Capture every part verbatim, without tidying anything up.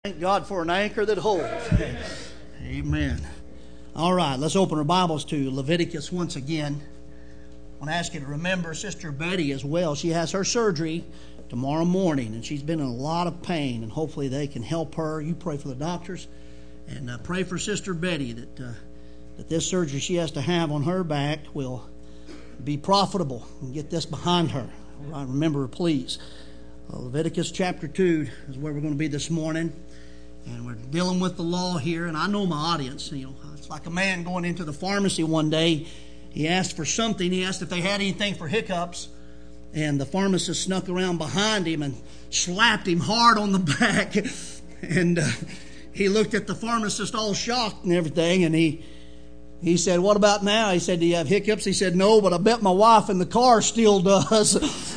Thank God for an anchor that holds. Amen. All right, let's open our Bibles to Leviticus once again. I want to ask you to remember Sister Betty as well. She has her surgery tomorrow morning, and she's been in a lot of pain, and hopefully they can help her. You pray for the doctors, and uh, pray for Sister Betty that, uh, that this surgery she has to have on her back will be profitable and get this behind her. All right, remember, please. Uh, Leviticus chapter two is where we're going to be this morning. And we're dealing with the law here, and I know my audience. You know, it's like a man going into the pharmacy one day. He asked for something. He asked if they had anything for hiccups, and the pharmacist snuck around behind him and slapped him hard on the back. And uh, he looked at the pharmacist all shocked and everything, and he he said, "What about now?" He said, "Do you have hiccups?" He said, "No, but I bet my wife in the car still does."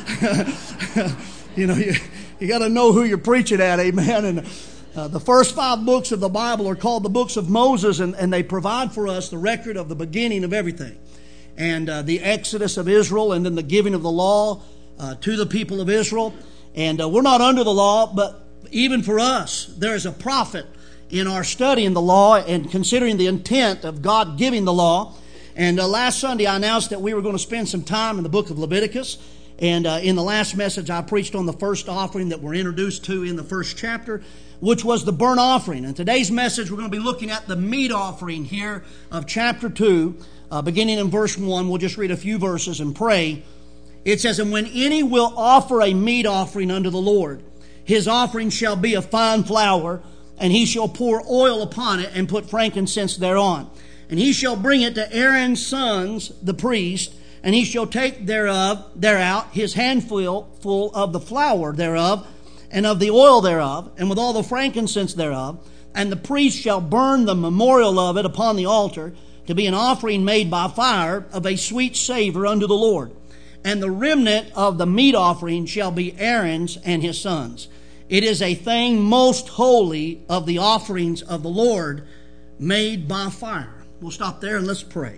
You know, you, you got to know who you're preaching at, amen. And Uh, the first five books of the Bible are called the books of Moses, and, and they provide for us the record of the beginning of everything. And uh, the exodus of Israel, and then the giving of the law uh, to the people of Israel. And uh, we're not under the law, but even for us, there is a profit in our studying the law and considering the intent of God giving the law. And uh, last Sunday I announced that we were going to spend some time in the book of Leviticus. And uh, in the last message I preached on the first offering that we're introduced to in the first chapter, which was the burnt offering. And today's message, we're going to be looking at the meat offering here of chapter two, uh, beginning in verse one. We'll just read a few verses and pray. It says, "And when any will offer a meat offering unto the Lord, his offering shall be of fine flour, and he shall pour oil upon it and put frankincense thereon. And he shall bring it to Aaron's sons, the priest, and he shall take thereof, thereout, his handful full of the flour thereof, and of the oil thereof, and with all the frankincense thereof, and the priest shall burn the memorial of it upon the altar, to be an offering made by fire of a sweet savor unto the Lord. And the remnant of the meat offering shall be Aaron's and his sons. It is a thing most holy of the offerings of the Lord, made by fire." We'll stop there and let's pray.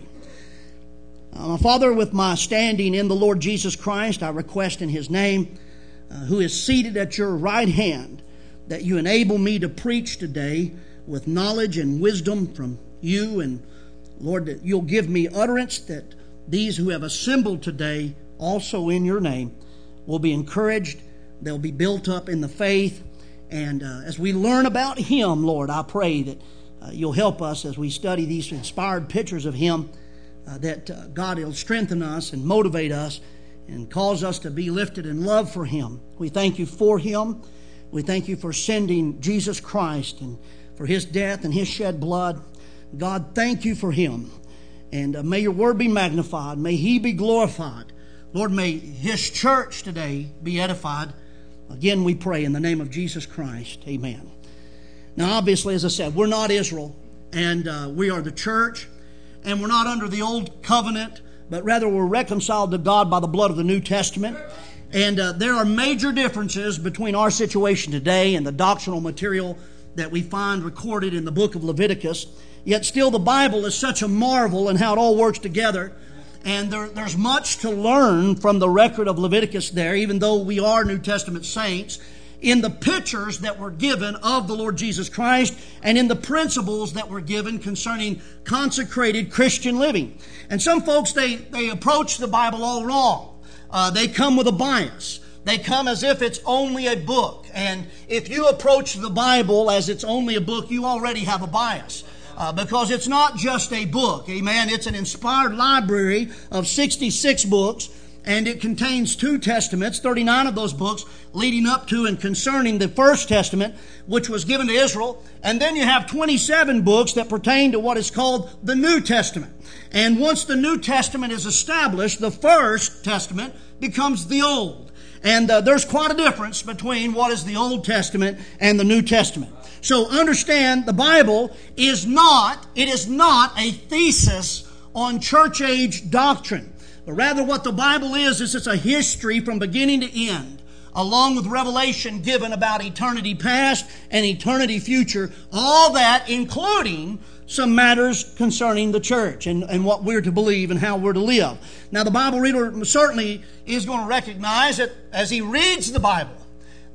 Uh, my Father, with my standing in the Lord Jesus Christ, I request in His name, Uh, who is seated at your right hand, that you enable me to preach today with knowledge and wisdom from you, and Lord, that you'll give me utterance, that these who have assembled today also in your name will be encouraged, they'll be built up in the faith, and uh, as we learn about Him, Lord, I pray that uh, you'll help us as we study these inspired pictures of Him, uh, that uh, God will strengthen us and motivate us and cause us to be lifted in love for Him. We thank you for Him. We thank you for sending Jesus Christ and for His death and His shed blood. God, thank you for Him. And uh, may your word be magnified. May He be glorified. Lord, may His church today be edified. Again, we pray in the name of Jesus Christ. Amen. Now, obviously, as I said, we're not Israel, and uh, we are the church, and we're not under the old covenant, but rather we're reconciled to God by the blood of the New Testament. And uh, there are major differences between our situation today and the doctrinal material that we find recorded in the book of Leviticus. Yet still the Bible is such a marvel in how it all works together. And there, there's much to learn from the record of Leviticus there, even though we are New Testament saints, in the pictures that were given of the Lord Jesus Christ and in the principles that were given concerning consecrated Christian living. And some folks, they, they approach the Bible all wrong. Uh, they come with a bias. They come as if it's only a book. And if you approach the Bible as it's only a book, you already have a bias. Uh, because it's not just a book. Amen. It's an inspired library of sixty-six books. And it contains two testaments, thirty-nine of those books, leading up to and concerning the First Testament, which was given to Israel. And then you have twenty-seven books that pertain to what is called the New Testament. And once the New Testament is established, the First Testament becomes the Old. And uh, there's quite a difference between what is the Old Testament and the New Testament. So understand, the Bible is not, it is not a thesis on church age doctrine. But rather what the Bible is, is it's a history from beginning to end, along with revelation given about eternity past and eternity future, all that including some matters concerning the church and, and what we're to believe and how we're to live. Now the Bible reader certainly is going to recognize that as he reads the Bible,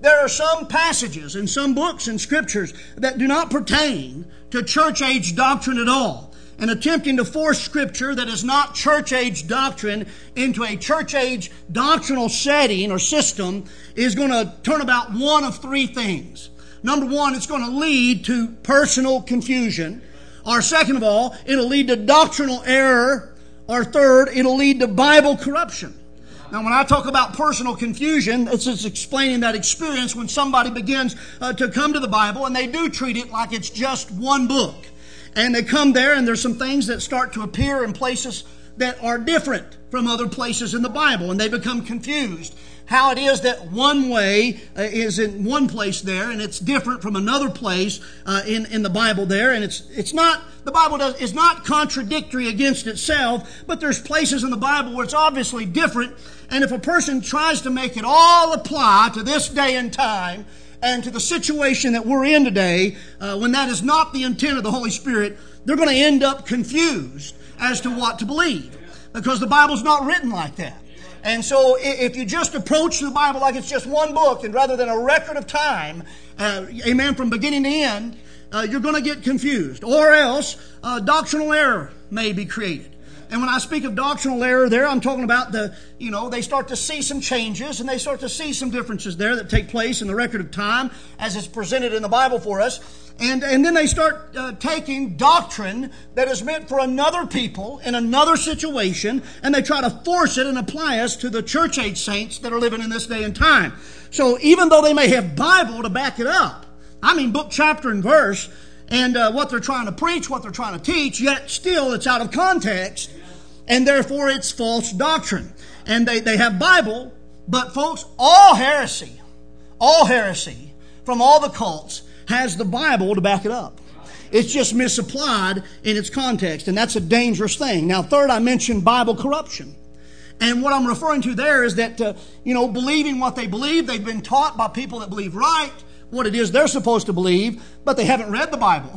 there are some passages in some books and scriptures that do not pertain to church age doctrine at all. And attempting to force scripture that is not church age doctrine into a church age doctrinal setting or system is going to turn about one of three things. Number one, it's going to lead to personal confusion. Or second of all, it'll lead to doctrinal error. Or third, it'll lead to Bible corruption. Now, when I talk about personal confusion, it's just explaining that experience when somebody begins uh, to come to the Bible and they do treat it like it's just one book. And they come there and there's some things that start to appear in places that are different from other places in the Bible. And they become confused. How it is that one way uh, is in one place there and it's different from another place uh, in, in the Bible there. And it's it's not, the Bible does, is not contradictory against itself, but there's places in the Bible where it's obviously different. And if a person tries to make it all apply to this day and time and to the situation that we're in today, uh, when that is not the intent of the Holy Spirit, they're going to end up confused as to what to believe. Because the Bible's not written like that. And so if you just approach the Bible like it's just one book and rather than a record of time, uh, amen, from beginning to end, uh, you're going to get confused. Or else uh, doctrinal error may be created. And when I speak of doctrinal error there, I'm talking about the, you know, they start to see some changes and they start to see some differences there that take place in the record of time as it's presented in the Bible for us. And, and then they start uh, taking doctrine that is meant for another people in another situation, and they try to force it and apply us to the church age saints that are living in this day and time. So even though they may have Bible to back it up, I mean book, chapter, and verse, and uh, what they're trying to preach, what they're trying to teach, yet still it's out of context, and therefore it's false doctrine. And they, they have Bible, but folks, all heresy, all heresy from all the cults has the Bible to back it up. It's just misapplied in its context, and that's a dangerous thing. Now, third, I mentioned Bible corruption. And what I'm referring to there is that, uh, you know, believing what they believe, they've been taught by people that believe right what it is they're supposed to believe, but they haven't read the Bible.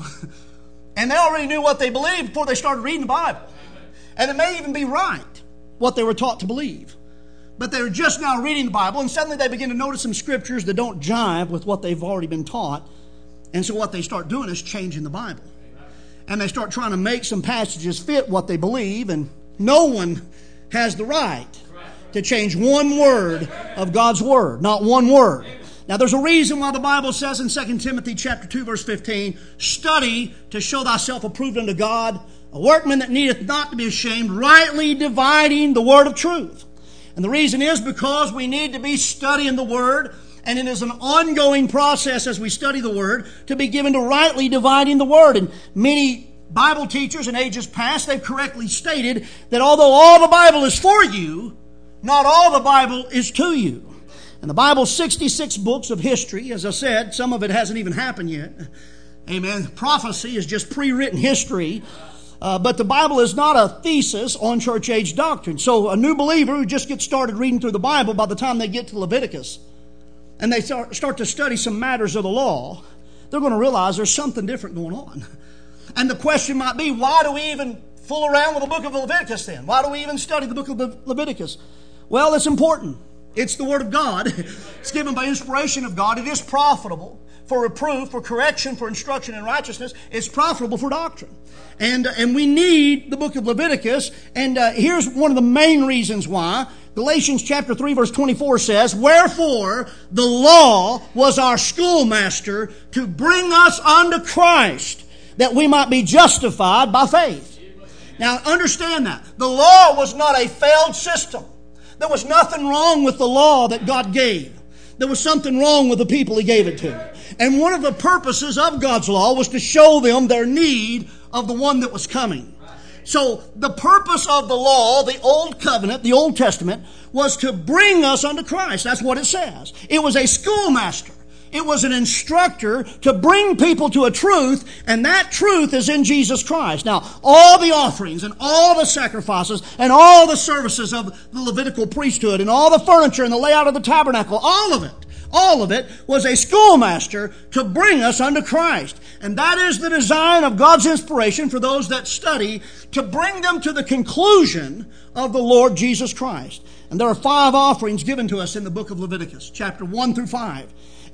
And they already knew what they believed before they started reading the Bible. And it may even be right, what they were taught to believe. But they're just now reading the Bible, and suddenly they begin to notice some scriptures that don't jive with what they've already been taught. And so what they start doing is changing the Bible. And they start trying to make some passages fit what they believe, and no one has the right to change one word of God's Word. Not one word. Now there's a reason why the Bible says in Second Timothy chapter two verse fifteen, study to show thyself approved unto God, a workman that needeth not to be ashamed, rightly dividing the word of truth. And the reason is because we need to be studying the Word. And it is an ongoing process as we study the Word to be given to rightly dividing the Word. And many Bible teachers in ages past, they've correctly stated that although all the Bible is for you, not all the Bible is to you. And the Bible's sixty-six books of history, as I said, some of it hasn't even happened yet. Amen. Prophecy is just pre-written history. Uh, but the Bible is not a thesis on church age doctrine. So a new believer who just gets started reading through the Bible, by the time they get to Leviticus, and they start, start to study some matters of the law, they're going to realize there's something different going on. And the question might be, why do we even fool around with the book of Leviticus then? Why do we even study the book of Leviticus? Well, it's important. It's the Word of God. It's given by inspiration of God. It is profitable for reproof, for correction, for instruction in righteousness. It's profitable for doctrine. And, uh, and we need the book of Leviticus. And uh, here's one of the main reasons why. Galatians chapter three verse twenty-four says, wherefore the law was our schoolmaster to bring us unto Christ, that we might be justified by faith. Now understand that. The law was not a failed system. There was nothing wrong with the law that God gave. There was something wrong with the people He gave it to. And one of the purposes of God's law was to show them their need of the one that was coming. So the purpose of the law, the Old Covenant, the Old Testament, was to bring us unto Christ. That's what it says. It was a schoolmaster. It was an instructor to bring people to a truth, and that truth is in Jesus Christ. Now, all the offerings and all the sacrifices and all the services of the Levitical priesthood and all the furniture and the layout of the tabernacle, all of it, all of it was a schoolmaster to bring us unto Christ. And that is the design of God's inspiration for those that study, to bring them to the conclusion of the Lord Jesus Christ. And there are five offerings given to us in the book of Leviticus, chapter one through five.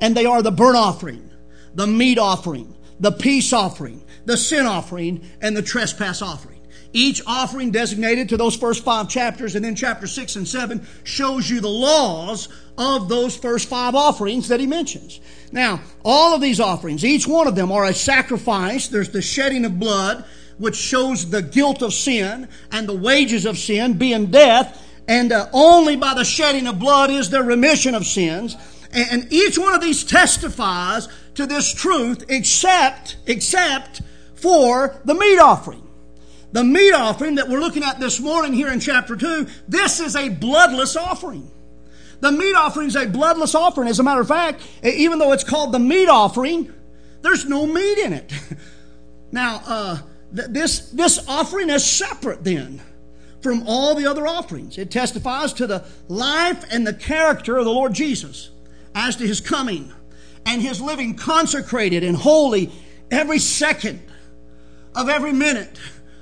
And they are the burnt offering, the meat offering, the peace offering, the sin offering, and the trespass offering. Each offering designated to those first five chapters, and then chapter six and seven shows you the laws of those first five offerings that he mentions. Now, all of these offerings, each one of them are a sacrifice. There's the shedding of blood, which shows the guilt of sin and the wages of sin being death. And uh, only by the shedding of blood is there remission of sins. And, and each one of these testifies to this truth, except, except for the meat offering. The meat offering that we're looking at this morning here in chapter two, this is a bloodless offering. The meat offering is a bloodless offering. As a matter of fact, even though it's called the meat offering, there's no meat in it. Now, uh, th- this, this offering is separate then from all the other offerings. It testifies to the life and the character of the Lord Jesus as to His coming and His living consecrated and holy every second of every minute,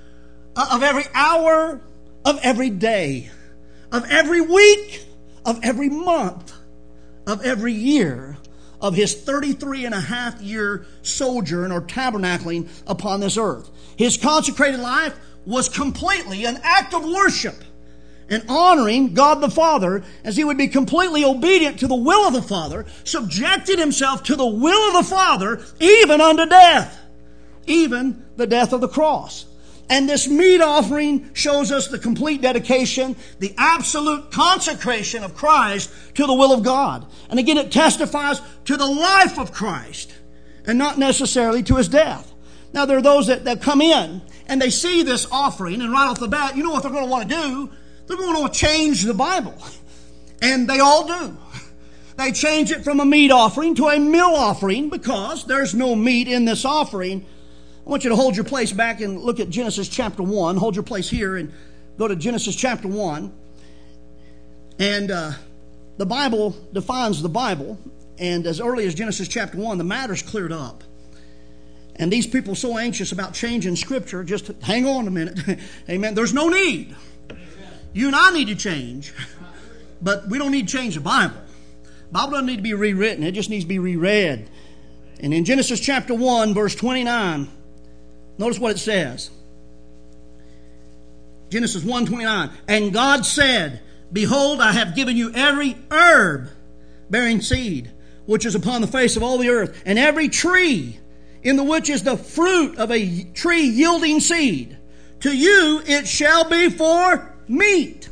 of every hour, of every day, of every week, of every month, of every year of His thirty-three and a half year sojourn or tabernacling upon this earth. His consecrated life was completely an act of worship and honoring God the Father, as He would be completely obedient to the will of the Father, subjected Himself to the will of the Father, even unto death, even the death of the cross. And this meat offering shows us the complete dedication, the absolute consecration of Christ to the will of God. And again, it testifies to the life of Christ and not necessarily to His death. Now, there are those that, that come in and they see this offering, and right off the bat, you know what they're going to want to do? They're going to want to change the Bible. And they all do. They change it from a meat offering to a meal offering because there's no meat in this offering. I want you to hold your place back and look at Genesis chapter one. Hold your place here and go to Genesis chapter one. And uh, the Bible defines the Bible. And as early as Genesis chapter one, the matter's cleared up. And these people are so anxious about changing Scripture, just hang on a minute. Amen. There's no need. You and I need to change. But we don't need to change the Bible. The Bible doesn't need to be rewritten. It just needs to be reread. And in Genesis chapter one, verse twenty-nine, notice what it says. Genesis one twenty-nine. And God said, Behold, I have given you every herb bearing seed, which is upon the face of all the earth, and every tree, in the which is the fruit of a tree yielding seed. To you it shall be for meat.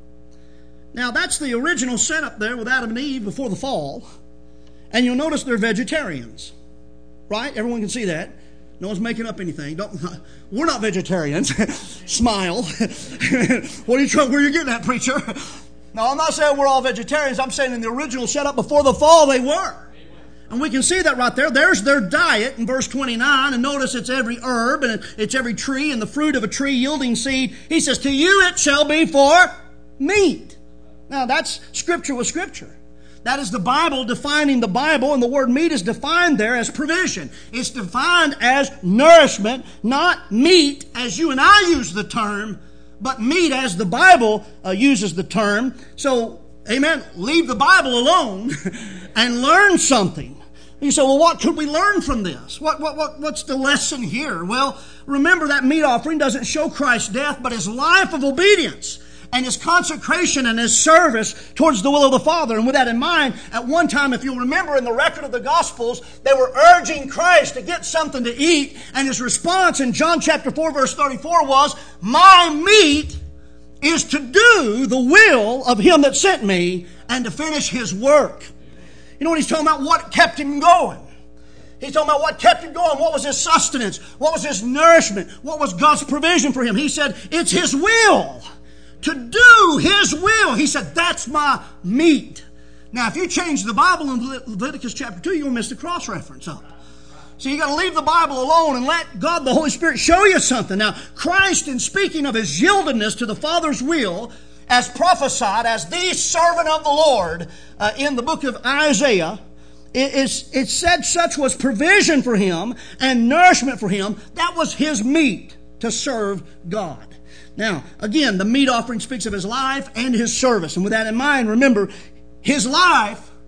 Now that's the original setup there with Adam and Eve before the fall. And you'll notice they're vegetarians. Right? Everyone can see that. No one's making up anything. Don't, we're not vegetarians. Smile. What are you trying, where are you getting at, preacher? No, I'm not saying we're all vegetarians. I'm saying in the original setup before the fall they were. And we can see that right there. There's their diet in verse twenty-nine. And notice it's every herb and it's every tree and the fruit of a tree yielding seed. He says, to you it shall be for meat. Now that's Scripture with Scripture. That is the Bible defining the Bible, and the word meat is defined there as provision. It's defined as nourishment, not meat as you and I use the term, but meat as the Bible uh, uses the term. So, amen, leave the Bible alone and learn something. You say, well, what could we learn from this? What, what, what, what's the lesson here? Well, remember that meat offering doesn't show Christ's death, but His life of obedience and His consecration and His service towards the will of the Father. And with that in mind, at one time, if you'll remember in the record of the Gospels, they were urging Christ to get something to eat. And His response in John chapter four, verse thirty-four was, my meat is to do the will of Him that sent me and to finish His work. You know what He's talking about? What kept Him going? He's talking about what kept Him going. What was His sustenance? What was His nourishment? What was God's provision for Him? He said, it's His will. To do His will. He said, that's my meat. Now, if you change the Bible in Leviticus chapter two, you'll miss the cross reference up. So you got to leave the Bible alone and let God, the Holy Spirit, show you something. Now, Christ, in speaking of His yieldedness to the Father's will, as prophesied as the servant of the Lord uh, in the book of Isaiah, it, is, it said such was provision for Him and nourishment for Him. That was His meat to serve God. Now, again, the meat offering speaks of His life and His service. And with that in mind, remember, His life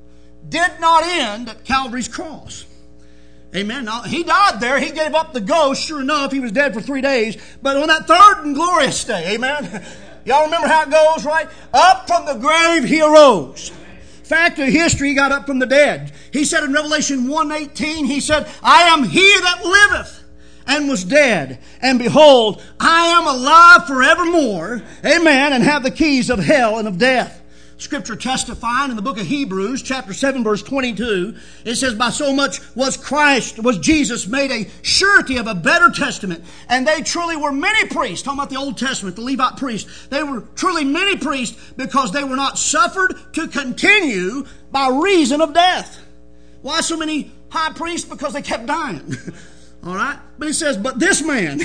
did not end at Calvary's cross. Amen. Now, he died there. He gave up the ghost. Sure enough, he was dead for three days. But on that third and glorious day, amen, y'all remember how it goes, right? Up from the grave he arose. Fact of history, he got up from the dead. He said in Revelation one eighteen, he said, I am he that liveth and was dead. And behold, I am alive forevermore. Amen. And have the keys of hell and of death. Scripture testifying in the book of Hebrews, chapter seven, verse twenty-two, it says, by so much was Christ, was Jesus made a surety of a better testament. And they truly were many priests. Talking about the Old Testament, the Levite priests. They were truly many priests because they were not suffered to continue by reason of death. Why so many high priests? Because they kept dying. All right? But it says, but this man...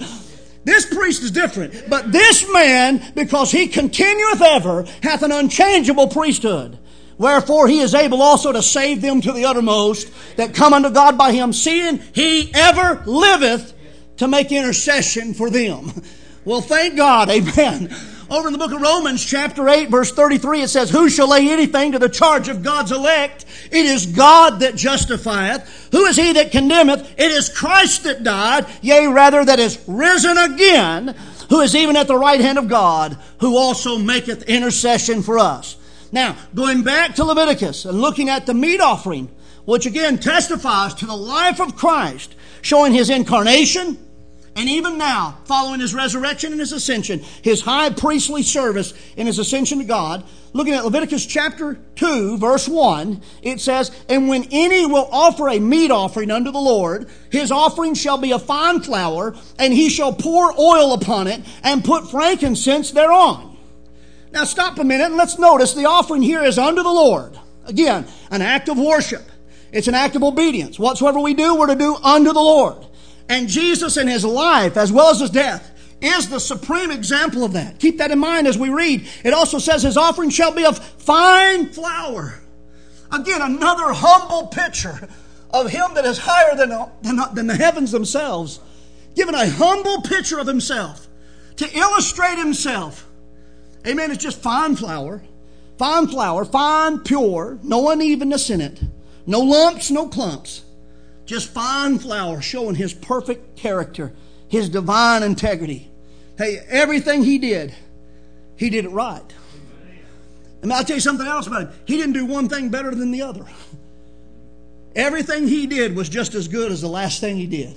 This priest is different. But this man, because he continueth ever, hath an unchangeable priesthood. Wherefore he is able also to save them to the uttermost that come unto God by him, seeing he ever liveth to make intercession for them. Well, thank God. Amen. Over in the book of Romans, chapter eight, verse thirty-three, it says, who shall lay anything to the charge of God's elect? It is God that justifieth. Who is he that condemneth? It is Christ that died, yea, rather that is risen again, who is even at the right hand of God, who also maketh intercession for us. Now, going back to Leviticus and looking at the meat offering, which again testifies to the life of Christ, showing his incarnation, and even now, following his resurrection and his ascension, his high priestly service in his ascension to God, looking at Leviticus chapter two, verse one, it says, and when any will offer a meat offering unto the Lord, his offering shall be of fine flour, and he shall pour oil upon it, and put frankincense thereon. Now stop a minute and let's notice the offering here is unto the Lord. Again, an act of worship. It's an act of obedience. Whatsoever we do, we're to do unto the Lord. And Jesus in his life, as well as his death, is the supreme example of that. Keep that in mind as we read. It also says his offering shall be of fine flour. Again, another humble picture of him that is higher than, than, than the heavens themselves. Given a humble picture of himself to illustrate himself. Amen. It's just fine flour. Fine flour, fine, pure, no unevenness in it. No lumps, no clumps. Just fine flour showing his perfect character, his divine integrity. Hey, everything he did, he did it right. And I'll tell you something else about him. He didn't do one thing better than the other. Everything he did was just as good as the last thing he did.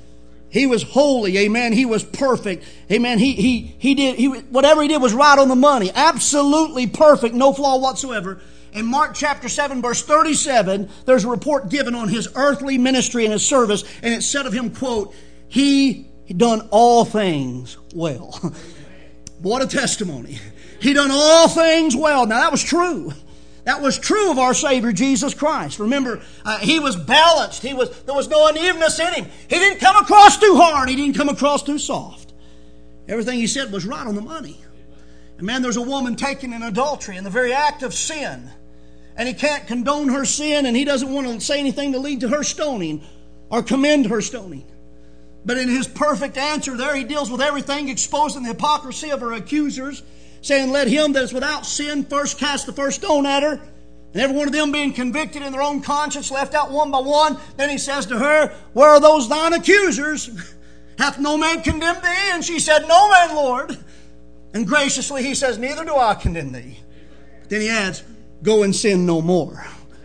He was holy, amen. He was perfect, amen. He he he did he whatever he did was right on the money, absolutely perfect, no flaw whatsoever. In Mark chapter seven, verse thirty-seven, there's a report given on his earthly ministry and his service, and it said of him, quote, he done all things well. What a testimony. He done all things well. Now that was true. That was true of our Savior Jesus Christ. Remember, uh, he was balanced. He was there was no unevenness in him. He didn't come across too hard. He didn't come across too soft. Everything he said was right on the money. And man, there's a woman taken in adultery in the very act of sin. And he can't condone her sin, and he doesn't want to say anything to lead to her stoning or commend her stoning. But in his perfect answer there, he deals with everything, exposing the hypocrisy of her accusers, saying, let him that is without sin first cast the first stone at her. And every one of them being convicted in their own conscience, left out one by one. Then he says to her, where are those thine accusers? Hath no man condemned thee? And she said, no man, Lord. And graciously he says, neither do I condemn thee. Then he adds, go and sin no more.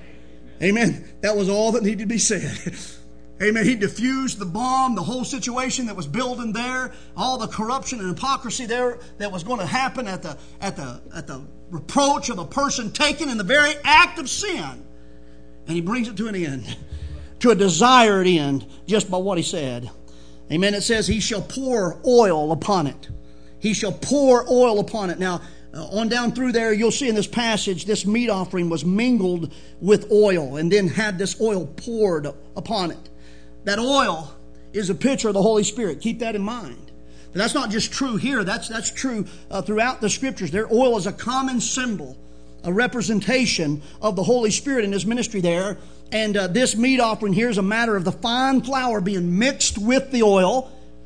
Amen. That was all that needed to be said. Amen. He diffused the bomb, the whole situation that was building there, all the corruption and hypocrisy there that was going to happen at the at the at the reproach of a person taken in the very act of sin. And he brings it to an end, to a desired end, just by what he said. Amen. It says he shall pour oil upon it. He shall pour oil upon it. Now, Uh, on down through there, you'll see in this passage, this meat offering was mingled with oil and then had this oil poured upon it. That oil is a picture of the Holy Spirit. Keep that in mind. But that's not just true here. That's, that's true uh, throughout the Scriptures. Their oil is a common symbol, a representation of the Holy Spirit in His ministry there. And uh, this meat offering here is a matter of the fine flour being mixed with the oil.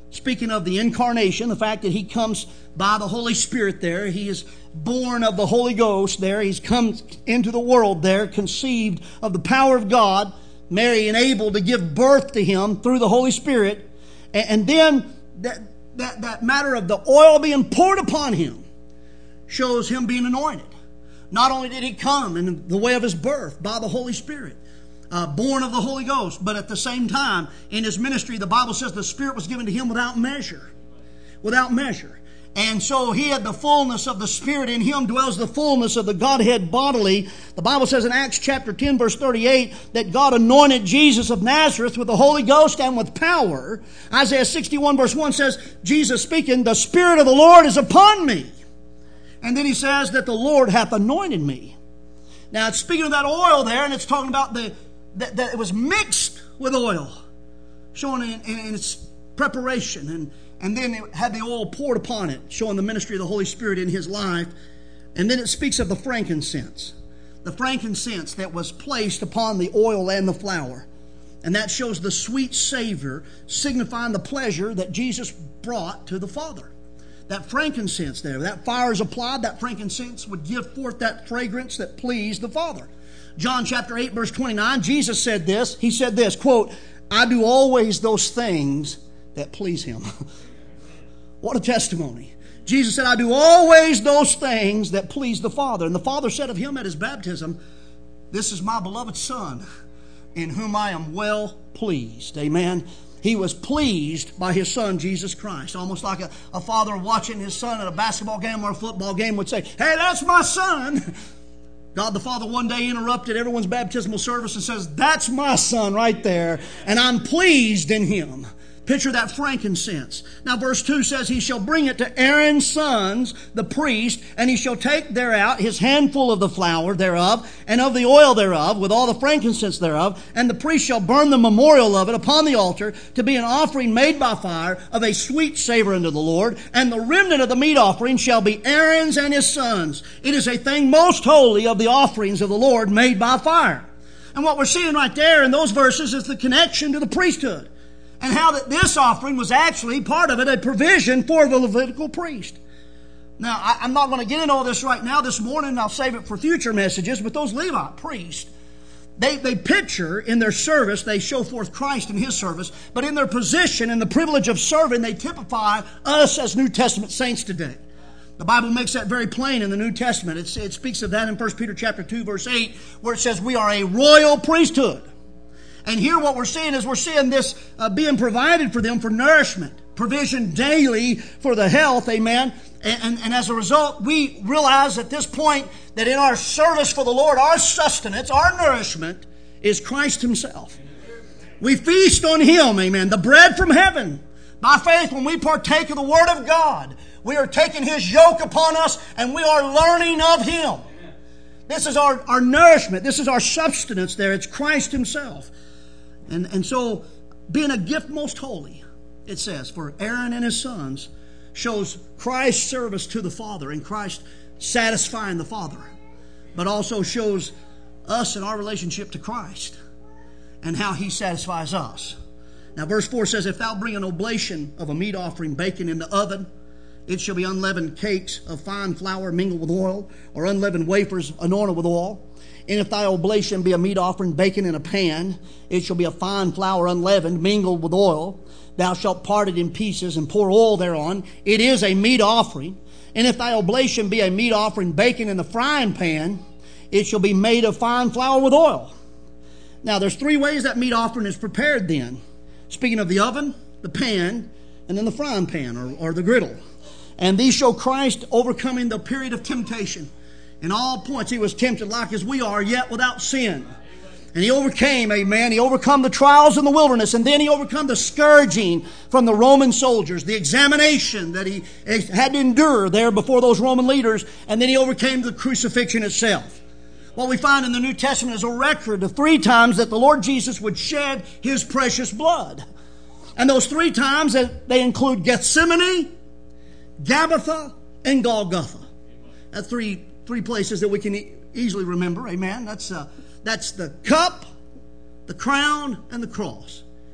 speaking of the incarnation, the fact that he comes by the Holy Spirit there. He is born of the Holy Ghost there. He's come into the world there, conceived of the power of God. Mary enabled to give birth to him through the Holy Spirit. And then that, that, that matter of the oil being poured upon him shows him being anointed. Not only did he come in the way of his birth by the Holy Spirit, uh, born of the Holy Ghost, but at the same time in his ministry, the Bible says the Spirit was given to him without measure. Without measure. And so he had the fullness of the Spirit. In him dwells the fullness of the Godhead bodily. The Bible says in Acts chapter ten verse thirty-eight that God anointed Jesus of Nazareth with the Holy Ghost and with power. Isaiah sixty-one verse one says, Jesus speaking, the Spirit of the Lord is upon me. And then he says that the Lord hath anointed me. Now it's speaking of that oil there, and it's talking about the that, that it was mixed with oil, showing in, in, in its preparation, and And then it had the oil poured upon it, showing the ministry of the Holy Spirit in his life. And then it speaks of the frankincense. The frankincense that was placed upon the oil and the flour. And that shows the sweet savor, signifying the pleasure that Jesus brought to the Father. That frankincense there, that fire is applied, that frankincense would give forth that fragrance that pleased the Father. John chapter eight verse twenty-nine, Jesus said this. He said this, quote, I do always those things that please him. What a testimony. Jesus said, I do always those things that please the Father. And the Father said of him at his baptism, this is my beloved Son, in whom I am well pleased. Amen. He was pleased by his Son, Jesus Christ. Almost like a, a father watching his son at a basketball game or a football game would say, hey, that's my son. God the Father one day interrupted everyone's baptismal service and says, that's my son right there, and I'm pleased in him. Picture that frankincense. Now verse two says, he shall bring it to Aaron's sons, the priest, and he shall take thereout his handful of the flour thereof, and of the oil thereof, with all the frankincense thereof, and the priest shall burn the memorial of it upon the altar, to be an offering made by fire of a sweet savor unto the Lord, and the remnant of the meat offering shall be Aaron's and his sons. It is a thing most holy of the offerings of the Lord made by fire. And what we're seeing right there in those verses is the connection to the priesthood. And how that this offering was actually part of it, a provision for the Levitical priest. Now, I, I'm not going to get into all this right now this morning. I'll save it for future messages. But those Levite priests, they, they picture in their service, they show forth Christ in his service. But in their position and the privilege of serving, they typify us as New Testament saints today. The Bible makes that very plain in the New Testament. It's, it speaks of that in First Peter chapter two, verse eight, where it says we are a royal priesthood. And here what we're seeing is we're seeing this uh, being provided for them for nourishment, provision daily for the health, amen. And, and, and as a result, we realize at this point that in our service for the Lord, our sustenance, our nourishment is Christ himself. We feast on him, amen, the bread from heaven. By faith, when we partake of the Word of God, we are taking his yoke upon us and we are learning of him. This is our, our nourishment. This is our substance there. It's Christ himself. And, and so, being a gift most holy, it says, for Aaron and his sons, shows Christ's service to the Father and Christ satisfying the Father, but also shows us and our relationship to Christ and how he satisfies us. Now, verse four says, if thou bring an oblation of a meat offering baken in the oven, it shall be unleavened cakes of fine flour mingled with oil, or unleavened wafers anointed with oil. And if thy oblation be a meat offering baken in a pan, it shall be a fine flour unleavened, mingled with oil. Thou shalt part it in pieces and pour oil thereon. It is a meat offering. And if thy oblation be a meat offering baken in the frying pan, it shall be made of fine flour with oil. Now there's three ways that meat offering is prepared then. Speaking of the oven, the pan, and then the frying pan or, or the griddle. And these show Christ overcoming the period of temptation. In all points he was tempted like as we are, yet without sin. And he overcame, amen. He overcome the trials in the wilderness. And then he overcome the scourging from the Roman soldiers. The examination that he had to endure there before those Roman leaders. And then he overcame the crucifixion itself. What we find in the New Testament is a record of three times that the Lord Jesus would shed his precious blood. And those three times, they include Gethsemane, Gabbatha, and Golgotha. That's three Three places that we can e- easily remember. Amen. That's uh, that's the cup, the crown, and the cross.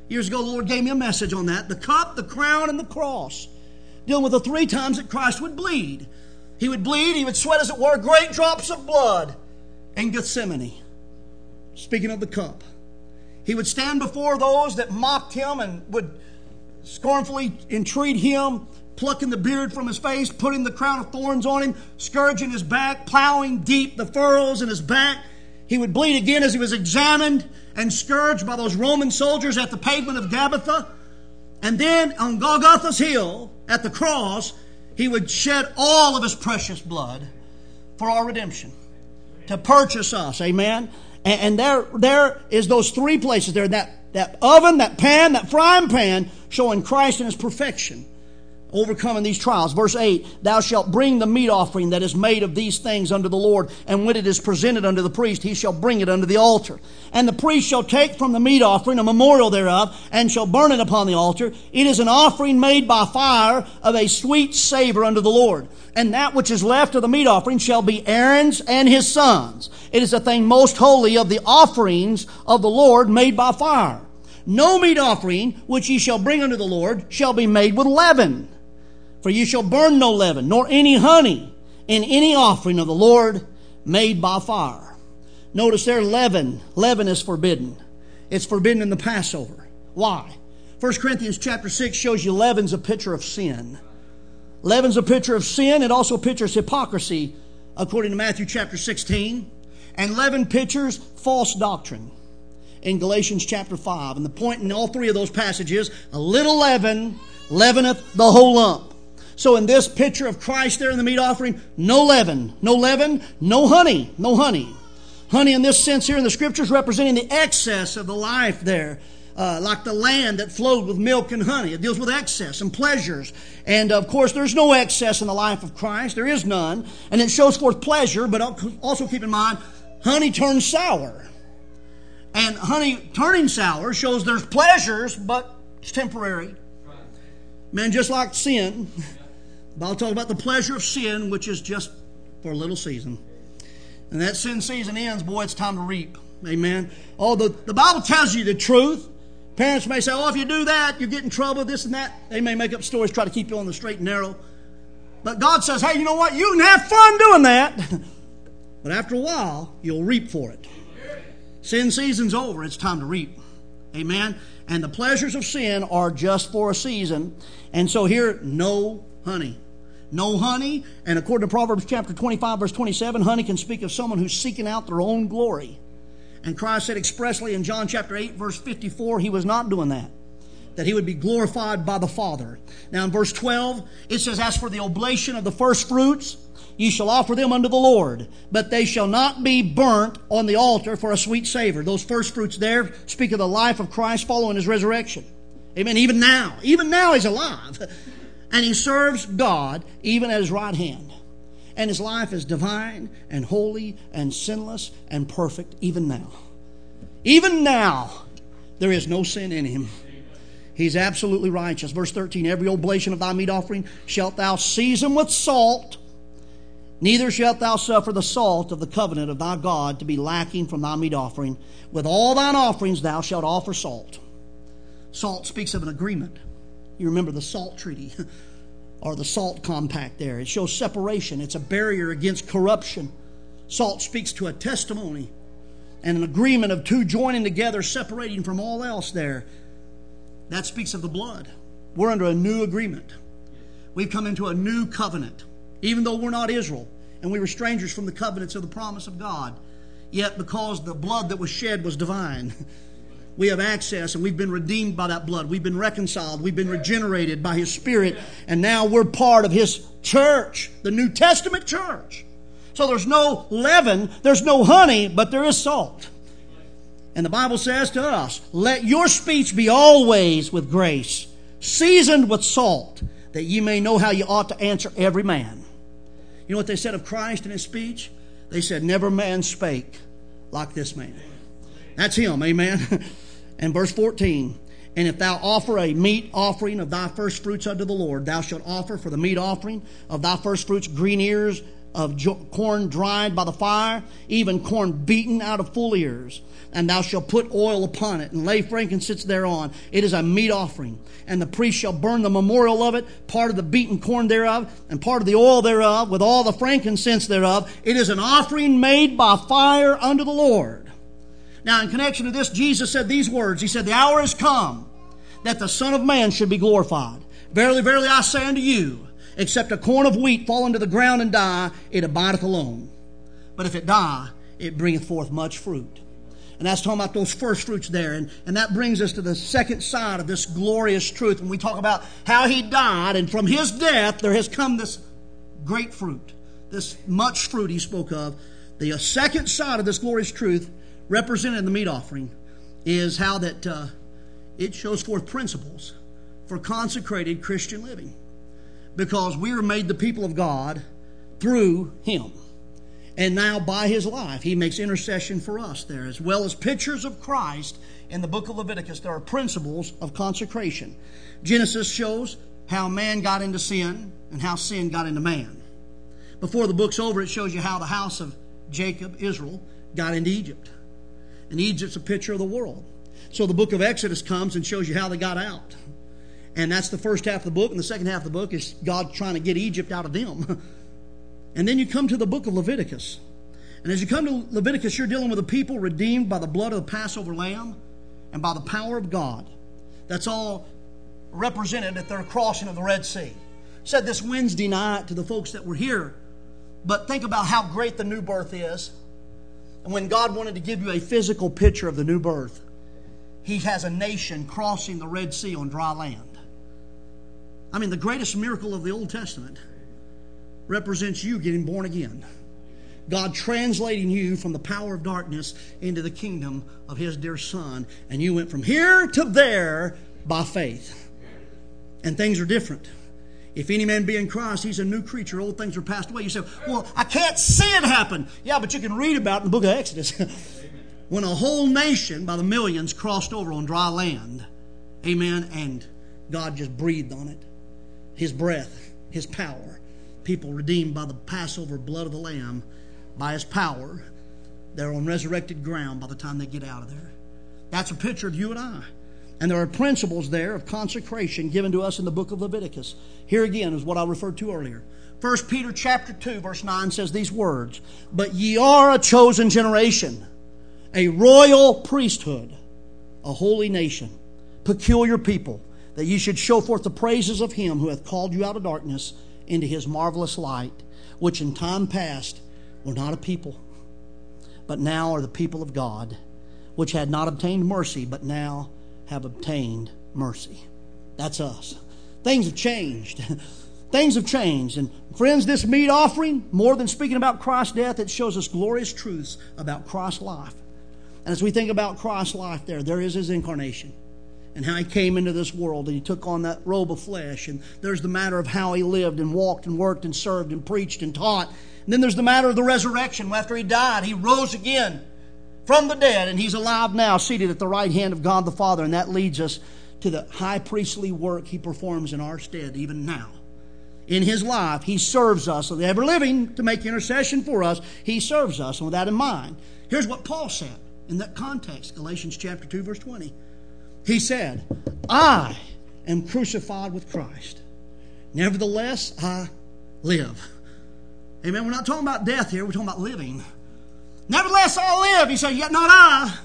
Years ago, the Lord gave me a message on that. The cup, the crown, and the cross. Dealing with the three times that Christ would bleed. He would bleed, He would sweat, as it were, great drops of blood in Gethsemane. Speaking of the cup. He would stand before those that mocked Him and would scornfully entreat Him, plucking the beard from His face, putting the crown of thorns on Him, scourging His back, plowing deep the furrows in His back. He would bleed again as He was examined and scourged by those Roman soldiers at the pavement of Gabbatha. And then on Golgotha's hill, at the cross, He would shed all of His precious blood for our redemption, to purchase us. Amen. And, and there, there is those three places there, that, that oven, that pan, that frying pan, showing Christ in His perfection, overcoming these trials. Verse eight, thou shalt bring the meat offering that is made of these things unto the Lord, and when it is presented unto the priest, he shall bring it unto the altar. And the priest shall take from the meat offering a memorial thereof, and shall burn it upon the altar. It is an offering made by fire of a sweet savor unto the Lord. And that which is left of the meat offering shall be Aaron's and his sons. It is a thing most holy of the offerings of the Lord made by fire. No meat offering which ye shall bring unto the Lord shall be made with leaven. For you shall burn no leaven, nor any honey in any offering of the Lord made by fire. Notice there, leaven. Leaven is forbidden. It's forbidden in the Passover. Why? First Corinthians chapter six shows you leaven's a picture of sin. Leaven's a picture of sin. It also pictures hypocrisy, according to Matthew chapter sixteen. And leaven pictures false doctrine in Galatians chapter five. And the point in all three of those passages, a little leaven leaveneth the whole lump. So in this picture of Christ there in the meat offering, no leaven, no leaven, no honey, no honey. Honey in this sense here in the Scriptures representing the excess of the life there, uh, like the land that flowed with milk and honey. It deals with excess and pleasures. And of course there's no excess in the life of Christ. There is none. And it shows forth pleasure, but also keep in mind, honey turns sour. And honey turning sour shows there's pleasures, but it's temporary. Man, just like sin. But I'll talk about the pleasure of sin, which is just for a little season. And that sin season ends, boy, it's time to reap. Amen. Oh, the, the Bible tells you the truth. Parents may say, oh, if you do that, you get in trouble, this and that. They may make up stories, try to keep you on the straight and narrow. But God says, hey, you know what? You can have fun doing that. But after a while, you'll reap for it. Sin season's over. It's time to reap. Amen. And the pleasures of sin are just for a season. And so here, no honey. No honey. And according to Proverbs chapter twenty-five, verse twenty-seven, honey can speak of someone who's seeking out their own glory. And Christ said expressly in John chapter eight, verse fifty-four, He was not doing that. That He would be glorified by the Father. Now in verse twelve, it says, as for the oblation of the first fruits, ye shall offer them unto the Lord, but they shall not be burnt on the altar for a sweet savor. Those first fruits there speak of the life of Christ following His resurrection. Amen. Even now, even now He's alive. And He serves God even at His right hand. And His life is divine and holy and sinless and perfect even now. Even now, there is no sin in Him. He's absolutely righteous. Verse thirteen, every oblation of thy meat offering shalt thou season with salt. Neither shalt thou suffer the salt of the covenant of thy God to be lacking from thy meat offering. With all thine offerings thou shalt offer salt. Salt speaks of an agreement. You remember the salt treaty or the salt compact there. It shows separation. It's a barrier against corruption. Salt speaks to a testimony and an agreement of two joining together, separating from all else there. That speaks of the blood. We're under a new agreement. We've come into a new covenant. Even though we're not Israel and we were strangers from the covenants of the promise of God, yet because the blood that was shed was divine, we have access and we've been redeemed by that blood. We've been reconciled. We've been regenerated by His Spirit. And now we're part of His church, the New Testament church. So there's no leaven, there's no honey, but there is salt. And the Bible says to us, let your speech be always with grace, seasoned with salt, that ye may know how you ought to answer every man. You know what they said of Christ in His speech? They said, never man spake like this man. That's Him, amen. And verse fourteen, and if thou offer a meat offering of thy first fruits unto the Lord, thou shalt offer for the meat offering of thy first fruits green ears, of jo- corn dried by the fire, even corn beaten out of full ears. And thou shalt put oil upon it, and lay frankincense thereon. It is a meat offering. And the priest shall burn the memorial of it, part of the beaten corn thereof, and part of the oil thereof, with all the frankincense thereof. It is an offering made by fire unto the Lord. Now, in connection to this, Jesus said these words. He said, the hour is come that the Son of Man should be glorified. Verily, verily, I say unto you, except a corn of wheat fall into the ground and die, it abideth alone. But if it die, it bringeth forth much fruit. And that's talking about those first fruits there. And, and that brings us to the second side of this glorious truth when we talk about how He died, and from His death there has come this great fruit, this much fruit He spoke of. The second side of this glorious truth, represented in the meat offering, is how that uh, it shows forth principles for consecrated Christian living. Because we were made the people of God through Him. And now by His life, He makes intercession for us there. As well as pictures of Christ in the book of Leviticus, there are principles of consecration. Genesis shows how man got into sin and how sin got into man. Before the book's over, it shows you how the house of Jacob, Israel, got into Egypt. And Egypt's a picture of the world. So the book of Exodus comes and shows you how they got out. And that's the first half of the book. And the second half of the book is God trying to get Egypt out of them. And then you come to the book of Leviticus. And as you come to Leviticus, you're dealing with a people redeemed by the blood of the Passover lamb and by the power of God. That's all represented at their crossing of the Red Sea. I said this Wednesday night to the folks that were here. But think about how great the new birth is. And when God wanted to give you a physical picture of the new birth, He has a nation crossing the Red Sea on dry land. I mean, the greatest miracle of the Old Testament represents you getting born again. God translating you from the power of darkness into the kingdom of His dear Son. And you went from here to there by faith. And things are different. If any man be in Christ, he's a new creature. Old things are passed away. You say, well, I can't see it happen. Yeah, but you can read about it in the book of Exodus. When a whole nation by the millions crossed over on dry land. Amen. And God just breathed on it. His breath, His power. People redeemed by the Passover blood of the Lamb, by His power. They're on resurrected ground by the time they get out of there. That's a picture of you and I. And there are principles there of consecration given to us in the book of Leviticus. Here again is what I referred to earlier. First Peter chapter two verse nine says these words, but ye are a chosen generation, a royal priesthood, a holy nation, peculiar people, that ye should show forth the praises of Him who hath called you out of darkness into His marvelous light, which in time past were not a people, but now are the people of God, which had not obtained mercy, but now have obtained mercy. That's us. Things have changed. Things have changed. And friends, this meat offering, more than speaking about Christ's death, it shows us glorious truths about Christ's life. And as we think about Christ's life there, there is His incarnation. And how He came into this world and He took on that robe of flesh. And there's the matter of how He lived and walked and worked and served and preached and taught. And then there's the matter of the resurrection. After He died, He rose again from the dead. And He's alive now, seated at the right hand of God the Father. And that leads us to the high priestly work He performs in our stead even now. In His life, He serves us. So the ever living to make intercession for us, He serves us. And with that in mind, here's what Paul said in that context. Galatians chapter two verse twenty. He said, I am crucified with Christ. Nevertheless, I live. Amen. We're not talking about death here. We're talking about living. Nevertheless, I live. He said, yet not I,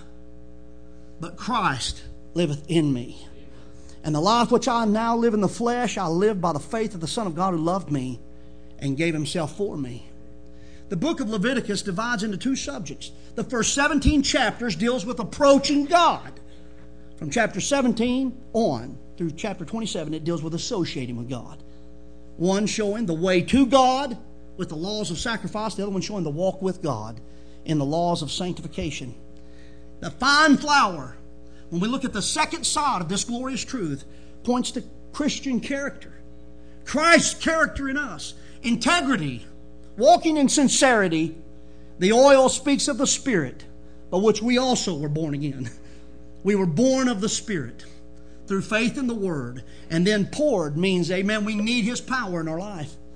but Christ liveth in me. And the life which I now live in the flesh, I live by the faith of the Son of God who loved me and gave Himself for me. The book of Leviticus divides into two subjects. The first seventeen chapters deals with approaching God. From chapter seventeen on through chapter twenty-seven, it deals with associating with God. One showing the way to God with the laws of sacrifice. The other one showing the walk with God in the laws of sanctification. The fine flower, when we look at the second side of this glorious truth, points to Christian character. Christ's character in us. Integrity. Walking in sincerity. The oil speaks of the Spirit, by which we also were born again. We were born of the Spirit through faith in the Word. And then poured means, amen, we need His power in our life.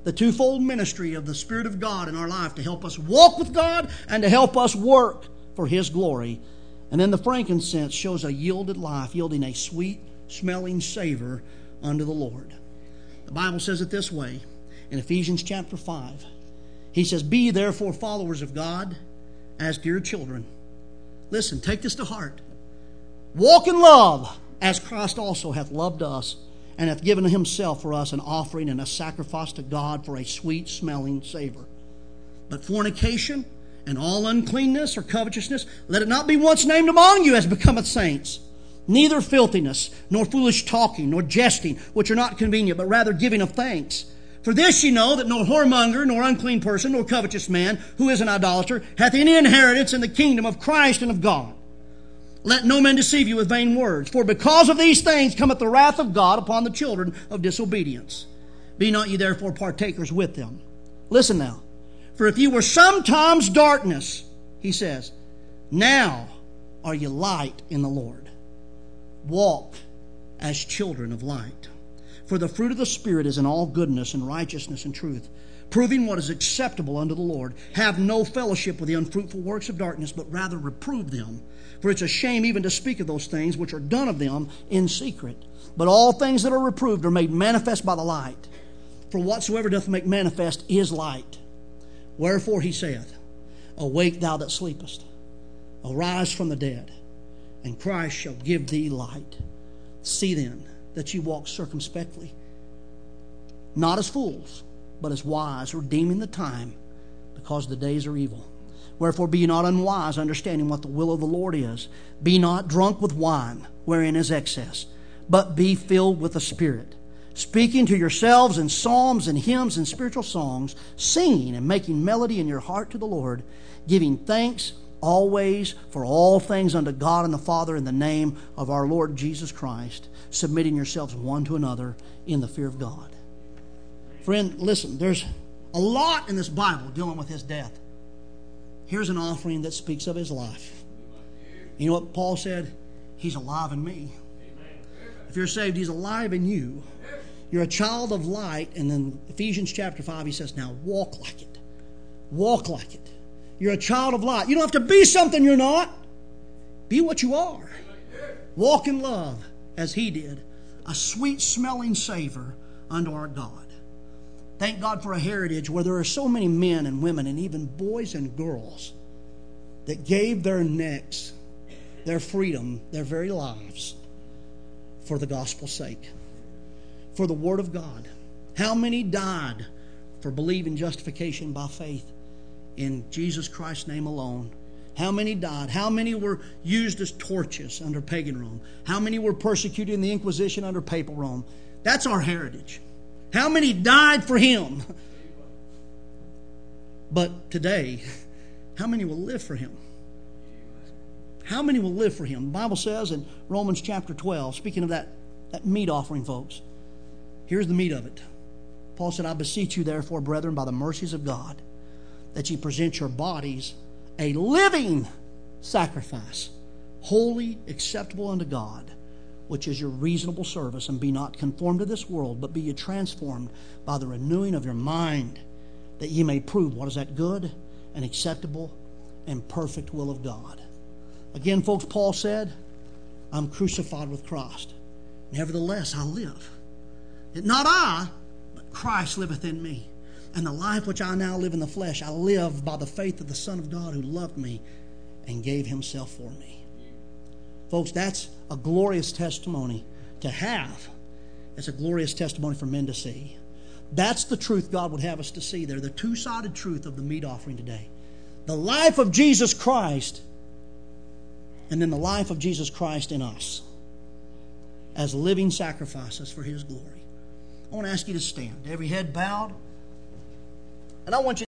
the twofold ministry of the Spirit of God in our life to help us walk with God and to help us work for His glory. And then the frankincense shows a yielded life, yielding a sweet-smelling savor unto the Lord. The Bible says it this way in Ephesians chapter five. He says, "Be therefore followers of God as dear children." Listen, take this to heart. "Walk in love, as Christ also hath loved us, and hath given Himself for us an offering and a sacrifice to God for a sweet-smelling savor. But fornication and all uncleanness or covetousness, let it not be once named among you as becometh saints. Neither filthiness, nor foolish talking, nor jesting, which are not convenient, but rather giving of thanks. For this ye know, that no whoremonger, nor unclean person, nor covetous man, who is an idolater, hath any inheritance in the kingdom of Christ and of God. Let no man deceive you with vain words. For because of these things cometh the wrath of God upon the children of disobedience. Be not ye therefore partakers with them." Listen now. "For if ye were sometimes darkness," he says, "now are ye light in the Lord. Walk as children of light. For the fruit of the Spirit is in all goodness and righteousness and truth, proving what is acceptable unto the Lord. Have no fellowship with the unfruitful works of darkness, but rather reprove them. For it's a shame even to speak of those things which are done of them in secret. But all things that are reproved are made manifest by the light. For whatsoever doth make manifest is light. Wherefore he saith, Awake thou that sleepest, arise from the dead, and Christ shall give thee light. See then that ye walk circumspectly, not as fools, but as wise, redeeming the time, because the days are evil. Wherefore be ye not unwise, understanding what the will of the Lord is. Be not drunk with wine, wherein is excess, but be filled with the Spirit, speaking to yourselves in psalms and hymns and spiritual songs, singing and making melody in your heart to the Lord, giving thanks always for all things unto God and the Father in the name of our Lord Jesus Christ, submitting yourselves one to another in the fear of God." Friend, listen, there's a lot in this Bible dealing with His death. Here's an offering that speaks of His life. You know what Paul said? He's alive in me. If you're saved, He's alive in you. You're a child of light. And then Ephesians chapter five, he says, now walk like it. Walk like it. You're a child of light. You don't have to be something you're not. Be what you are. Walk in love as He did. A sweet-smelling savor unto our God. Thank God for a heritage where there are so many men and women and even boys and girls that gave their necks, their freedom, their very lives for the gospel's sake, for the Word of God. How many died for believing justification by faith in Jesus Christ's name alone? How many died? How many were used as torches under pagan Rome? How many were persecuted in the Inquisition under papal Rome? That's our heritage. How many died for Him? But today, how many will live for Him? How many will live for Him? The Bible says in Romans chapter twelve, speaking of that, that meat offering, folks, here's the meat of it. Paul said, I beseech you therefore, brethren, by the mercies of God, that ye present your bodies a living sacrifice, holy, acceptable unto God, which is your reasonable service. And be not conformed to this world, but be ye transformed by the renewing of your mind, that ye may prove what is that good and acceptable and perfect will of God. Again, folks, Paul said, I'm crucified with Christ. Nevertheless, I live. Yet not I, but Christ liveth in me. And the life which I now live in the flesh, I live by the faith of the Son of God who loved me and gave Himself for me. Folks, that's a glorious testimony to have. It's a glorious testimony for men to see. That's the truth God would have us to see there, the two-sided truth of the meat offering today. The life of Jesus Christ, and then the life of Jesus Christ in us as living sacrifices for His glory. I want to ask you to stand, every head bowed, and I want you